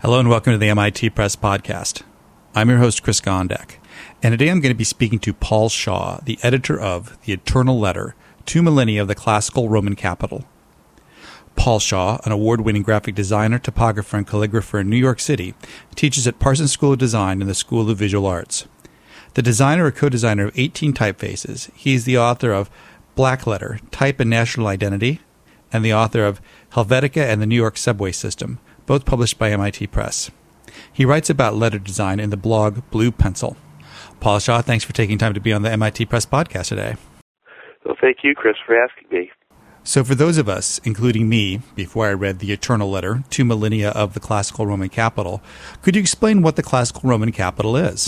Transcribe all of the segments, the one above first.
Hello and welcome to the MIT Press Podcast. I'm your host, Chris Gondek, and today I'm going to be speaking to Paul Shaw, the editor of The Eternal Letter, 2 Millennia of the Classical Roman Capital. Paul Shaw, an award-winning graphic designer, typographer, and calligrapher in New York City, teaches at Parsons School of Design and the School of Visual Arts. The designer or co-designer of 18 typefaces, he is the author of Blackletter, Type and National Identity, and the author of Helvetica and the New York Subway System, both published by MIT Press. He writes about letter design in the blog Blue Pencil. Paul Shaw, thanks for taking time to be on the MIT Press Podcast today. Well, thank you, Chris, for asking me. So for those of us, including me, before I read The Eternal Letter, 2 Millennia of the Classical Roman Capital, could you explain what the Classical Roman Capital is?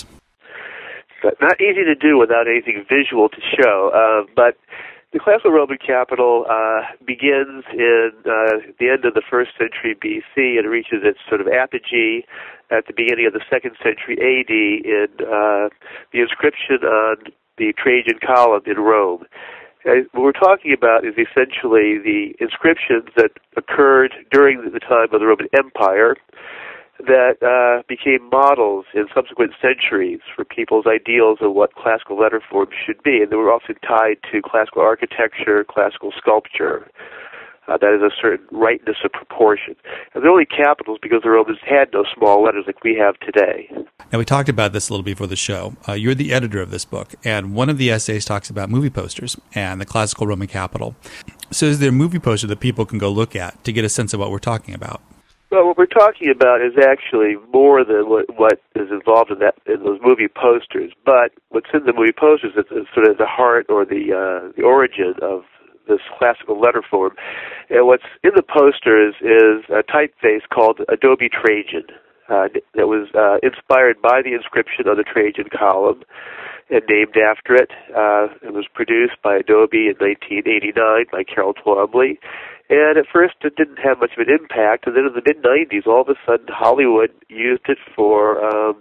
Not easy to do without anything visual to show, but the Classical Roman Capital begins in the end of the 1st century BC and reaches its sort of apogee at the beginning of the 2nd century AD in the inscription on the Trajan Column in Rome. What we're talking about is essentially the inscriptions that occurred during the time of the Roman Empire that became models in subsequent centuries for people's ideals of what classical letter forms should be. And they were often tied to classical architecture, classical sculpture. That is a certain rightness of proportion. And they're only capitals because the Romans had no small letters like we have today. Now, we talked about this a little before the show. You're the editor of this book, and one of the essays talks about movie posters and the Classical Roman Capital. So is there a movie poster that people can go look at to get a sense of what we're talking about? Well, what we're talking about is actually more than what is involved in those movie posters. But what's in the movie posters is sort of the heart or the origin of this classical letter form. And what's in the posters is a typeface called Adobe Trajan that was inspired by the inscription on the Trajan Column and named after it. It was produced by Adobe in 1989 by Carroll Twombly. And at first it didn't have much of an impact, and then in the mid-'90s, all of a sudden Hollywood used it for,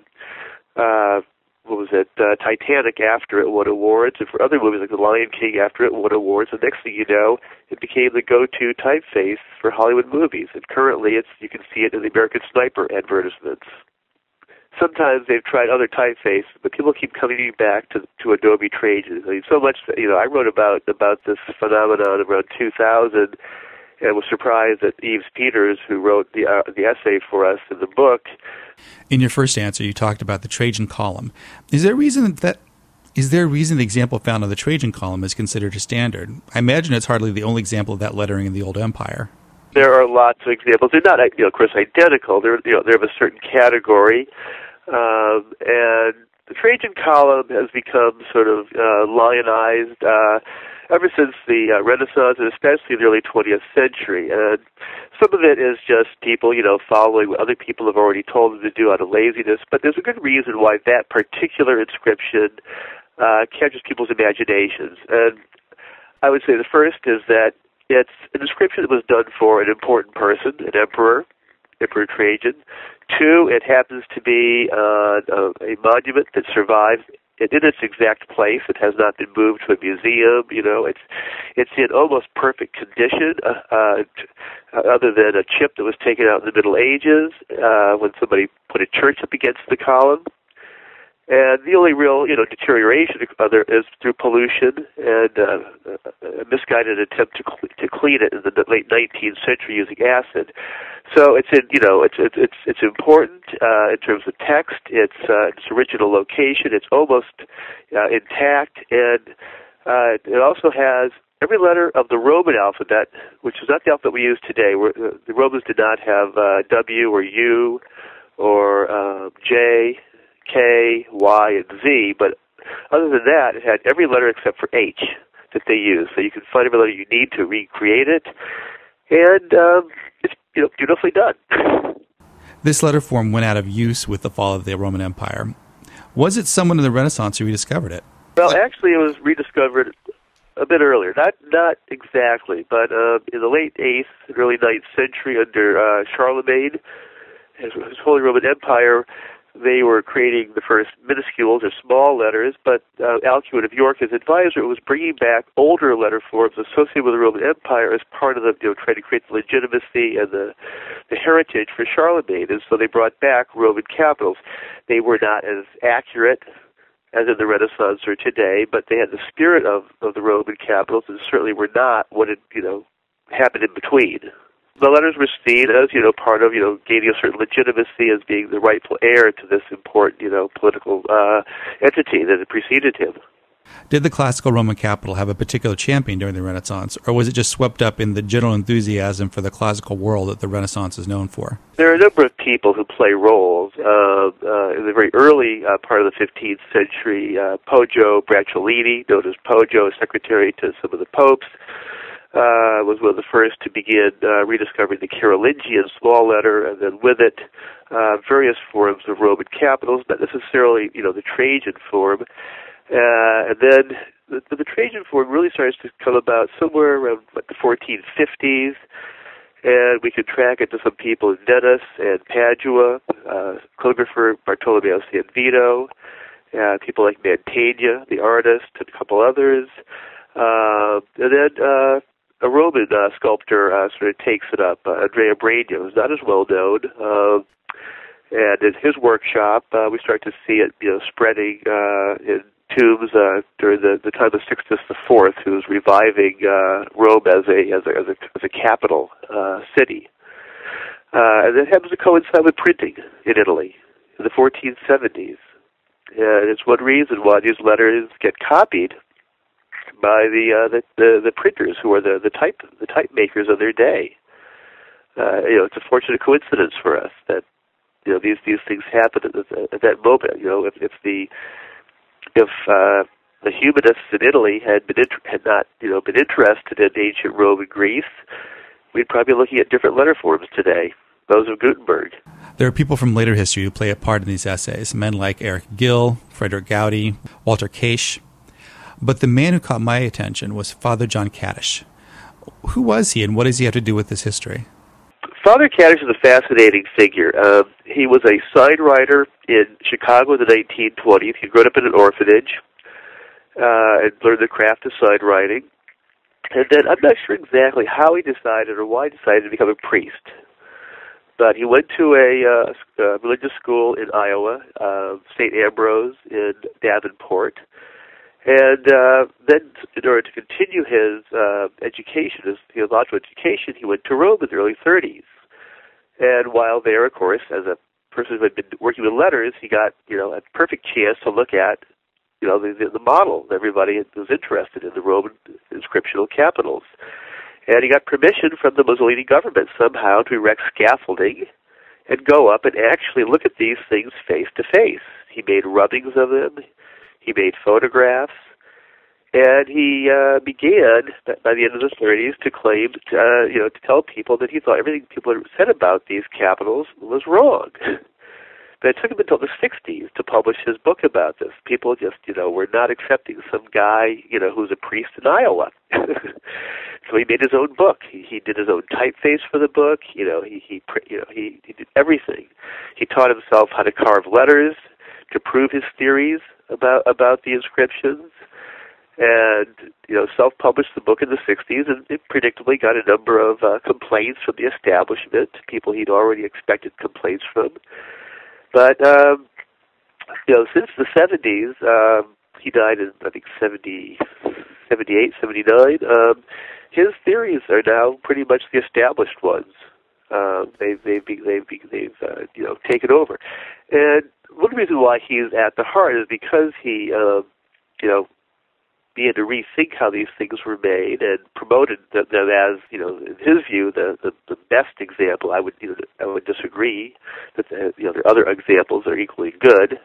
Titanic after it won awards, and for other movies like The Lion King after it won awards. And next thing you know, it became the go-to typeface for Hollywood movies. And currently you can see it in the American Sniper advertisements. Sometimes they've tried other typefaces, but people keep coming back to Adobe Trajan. I mean, so much that, I wrote about this phenomenon around 2000, and I was surprised that Yves Peters, who wrote the essay for us in the book. In your first answer, you talked about the Trajan Column. Is there a reason the example found on the Trajan Column is considered a standard? I imagine it's hardly the only example of that lettering in the Old Empire. There are lots of examples. They're not, of course, identical. They're of a certain category, and the Trajan Column has become sort of lionized ever since the Renaissance, and especially in the early 20th century. And some of it is just people, following what other people have already told them to do out of laziness. But there's a good reason why that particular inscription captures people's imaginations. And I would say the first is that it's an inscription that was done for an important person, an emperor, Emperor Trajan. 2, it happens to be a monument that survives in its exact place. It has not been moved to a museum. It's in almost perfect condition, other than a chip that was taken out in the Middle Ages when somebody put a church up against the column. And the only real, deterioration is through pollution and a misguided attempt to clean it in the late 19th century using acid. So it's it's important in terms of text. Its original location. It's almost intact, and it also has every letter of the Roman alphabet, which is not the alphabet we use today. The Romans did not have W or U or J, K, Y, and Z, but other than that, it had every letter except for H that they used. So you can find every letter you need to recreate it, and it's beautifully done. This letter form went out of use with the fall of the Roman Empire. Was it someone in the Renaissance who rediscovered it? Well, actually, it was rediscovered a bit earlier. Not exactly, but in the late 8th and early 9th century under Charlemagne, his Holy Roman Empire they were creating the first minuscules or small letters, but Alcuin of York, his advisor, was bringing back older letter forms associated with the Roman Empire as part of the, trying to create the legitimacy and the heritage for Charlemagne. And so they brought back Roman capitals. They were not as accurate as in the Renaissance or today, but they had the spirit of the Roman capitals, and certainly were not what had, happened in between. The letters were seen as, part of, gaining a certain legitimacy as being the rightful heir to this important, political entity that had preceded him. Did the classical Roman capital have a particular champion during the Renaissance, or was it just swept up in the general enthusiasm for the classical world that the Renaissance is known for? There are a number of people who play roles. In the very early part of the 15th century, Poggio Bracciolini, known as Poggio, secretary to some of the popes, was one of the first to begin rediscovering the Carolingian small letter, and then with it various forms of Roman capitals, not necessarily, the Trajan form. And then the Trajan form really starts to come about somewhere around the 1450s, and we can track it to some people in Venice and Padua, calligrapher Bartolomeo Sanvito, people like Mantegna, the artist, and a couple others. And then a Roman sculptor sort of takes it up, Andrea Bregno, who's not as well known. And in his workshop, we start to see it, spreading in tombs during the time of Sixtus IV, who was reviving Rome as a capital city. And it happens to coincide with printing in Italy in the 1470s. And it's one reason why these letters get copied by the printers, who are the type makers of their day. It's a fortunate coincidence for us that these things happen at that moment. If the humanists in Italy had not been interested in ancient Rome and Greece, we'd probably be looking at different letter forms today, those of Gutenberg. There are people from later history who play a part in these essays, men like Eric Gill, Frederick Goudy, Walter Case. But the man who caught my attention was Father John Kadish. Who was he, and what does he have to do with this history? Father Kadish is a fascinating figure. He was a sign writer in Chicago in the 1920s. He grew up in an orphanage and learned the craft of sign writing. And then I'm not sure exactly how he decided or why he decided to become a priest. But he went to a religious school in Iowa, St. Ambrose in Davenport. And then, in order to continue his education, his theological education, he went to Rome in the early 30s. And while there, of course, as a person who had been working with letters, he got, a perfect chance to look at, the model that everybody was interested in, the Roman inscriptional capitals. And he got permission from the Mussolini government somehow to erect scaffolding and go up and actually look at these things face to face. He made rubbings of them. He made photographs, and he began, by the end of the 30s, to claim, to tell people that he thought everything people had said about these capitals was wrong. But it took him until the 60s to publish his book about this. People just, were not accepting some guy, who's a priest in Iowa. So he made his own book. He did his own typeface for the book. He did everything. He taught himself how to carve letters to prove his theories about the inscriptions, and self-published the book in the 60s, and it predictably got a number of complaints from the establishment, people he'd already expected complaints from. But since the 70s, he died in I think 78, 79. His theories are now pretty much the established ones. They've taken over, and one reason why he's at the heart is because he, began to rethink how these things were made and promoted them as, in his view, the best example. I would disagree that there are other examples that are equally good,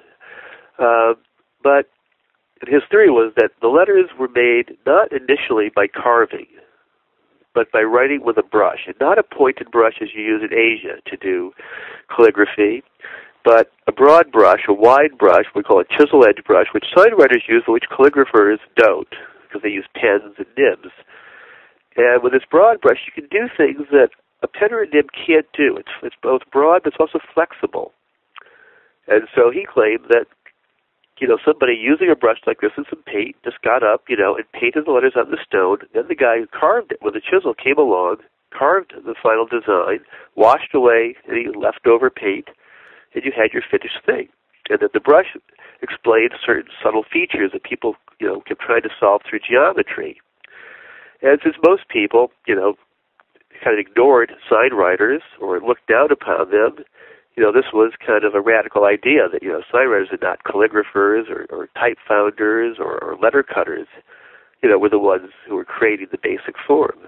but his theory was that the letters were made not initially by carving, but by writing with a brush, and not a pointed brush as you use in Asia to do calligraphy, but a broad brush, a wide brush, we call a chisel-edge brush, which sign writers use, but which calligraphers don't, because they use pens and nibs. And with this broad brush, you can do things that a pen or a nib can't do. It's both broad, but it's also flexible. And so he claimed that, somebody using a brush like this and some paint just got up, and painted the letters on the stone. Then the guy who carved it with a chisel came along, carved the final design, washed away any leftover paint, and you had your finished thing. And that the brush explained certain subtle features that people, kept trying to solve through geometry. And since most people, kind of ignored sign writers or looked down upon them, this was kind of a radical idea that, sign writers are not calligraphers or type founders or letter cutters, were the ones who were creating the basic form.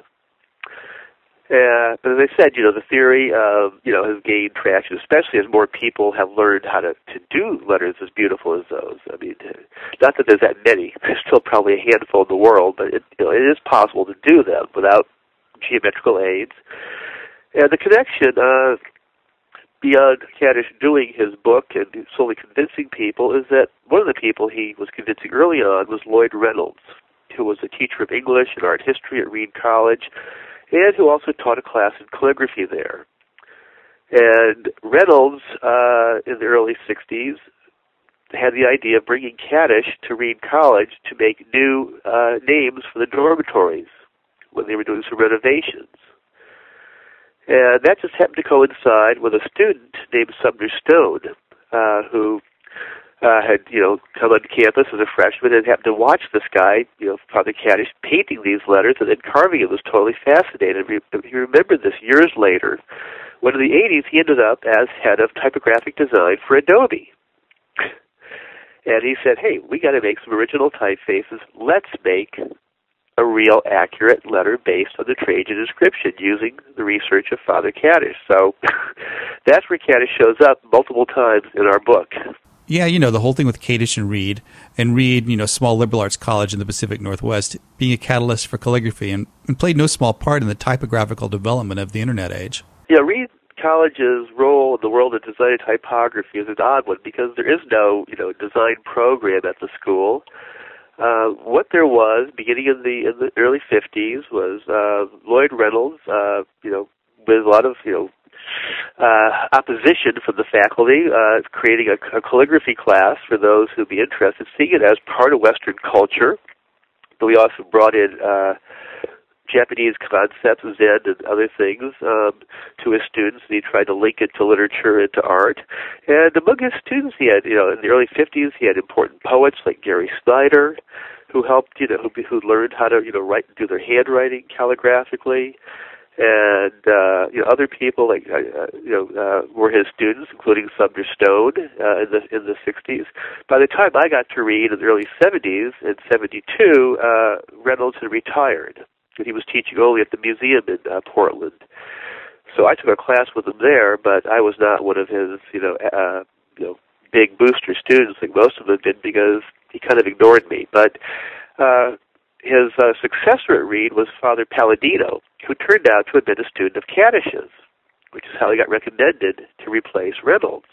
But as I said, the theory has gained traction, especially as more people have learned how to do letters as beautiful as those. I mean, not that there's that many. There's still probably a handful in the world, but it is possible to do them without geometrical aids. And the connection, beyond Kadish doing his book and slowly convincing people, is that one of the people he was convincing early on was Lloyd Reynolds, who was a teacher of English and art history at Reed College, and who also taught a class in calligraphy there. And Reynolds, in the early 60s, had the idea of bringing Kadish to Reed College to make new names for the dormitories when they were doing some renovations. And that just happened to coincide with a student named Sumner Stone, who had, come on campus as a freshman and happened to watch this guy, Father Kadish, painting these letters and then carving it. Was totally fascinated. He remembered this years later. When in the 80s, he ended up as head of typographic design for Adobe. And he said, hey, we got to make some original typefaces. Let's make a real accurate letter based on the Trajan inscription using the research of Father Kadish. So that's where Kadish shows up multiple times in our book. Yeah, the whole thing with Kadish and Reed, small liberal arts college in the Pacific Northwest, being a catalyst for calligraphy and played no small part in the typographical development of the Internet age. Yeah, Reed College's role in the world of design and typography is an odd one because there is no, design program at the school. What there was, beginning in the early 50s, was Lloyd Reynolds, with a lot of, opposition from the faculty, creating a calligraphy class for those who'd be interested, seeing it as part of Western culture. But we also brought in Japanese concepts, Zen and other things, to his students, and he tried to link it to literature and to art. And among his students, he had, in the early 50s, he had important poets like Gary Snyder, who helped, who learned how to, write, do their handwriting calligraphically. And, other people like, were his students, including Sumner Stone, in the 60s. By the time I got to Reed in the early 70s, in 72, Reynolds had retired. And he was teaching only at the museum in Portland. So I took a class with him there, but I was not one of his, big booster students like most of them did because he kind of ignored me. But his successor at Reed was Father Palladino, who turned out to have been a student of Kadish's, which is how he got recommended to replace Reynolds.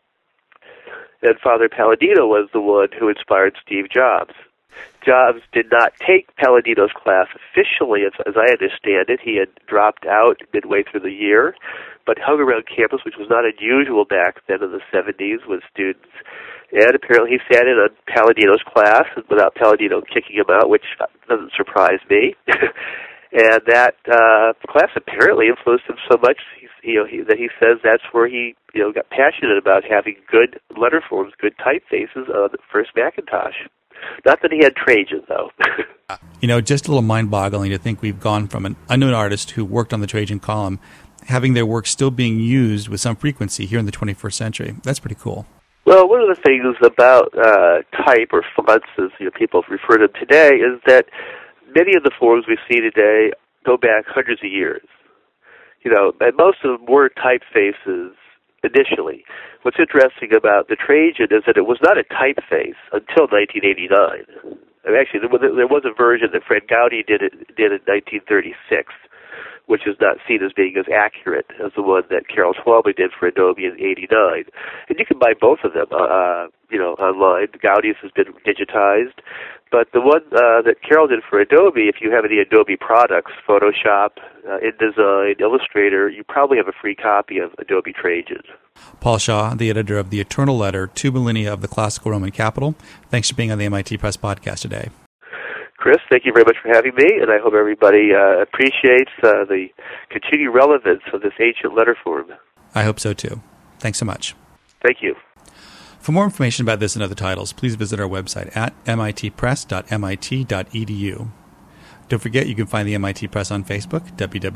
And Father Palladino was the one who inspired Steve Jobs. Jobs did not take Palladino's class officially, as I understand it. He had dropped out midway through the year, but hung around campus, which was not unusual back then in the 70s with students. And apparently he sat in on Palladino's class without Palladino kicking him out, which doesn't surprise me. And that class apparently influenced him so much, that he says that's where he, got passionate about having good letter forms, good typefaces on the first Macintosh. Not that he had Trajan, though. Just a little mind-boggling to think we've gone from an unknown artist who worked on the Trajan column, having their work still being used with some frequency here in the 21st century. That's pretty cool. Well, one of the things about type or fonts, as people refer to them today, is that many of the forms we see today go back hundreds of years. And most of them were typefaces initially. What's interesting about the Trajan is that it was not a typeface until 1989. Actually, there was a version that Fred Gaudy did in 1936, which is not seen as being as accurate as the one that Carol Twomley did for Adobe in '89. And you can buy both of them, online. Gaudius has been digitized. But the one that Carol did for Adobe, if you have any Adobe products, Photoshop, InDesign, Illustrator, you probably have a free copy of Adobe Trajan. Paul Shaw, the editor of The Eternal Letter, 2 Millennia of the Classical Roman Capital. Thanks for being on the MIT Press podcast today. Chris, thank you very much for having me, and I hope everybody appreciates the continued relevance of this ancient letter form. I hope so too. Thanks so much. Thank you. For more information about this and other titles, please visit our website at mitpress.mit.edu. Don't forget you can find the MIT Press on Facebook,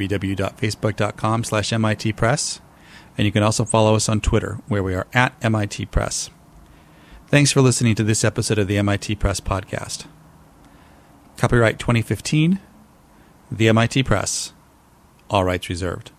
www.facebook.com/MITpress, and you can also follow us on Twitter, where we are at MIT Press. Thanks for listening to this episode of the MIT Press podcast. Copyright 2015, the MIT Press, all rights reserved.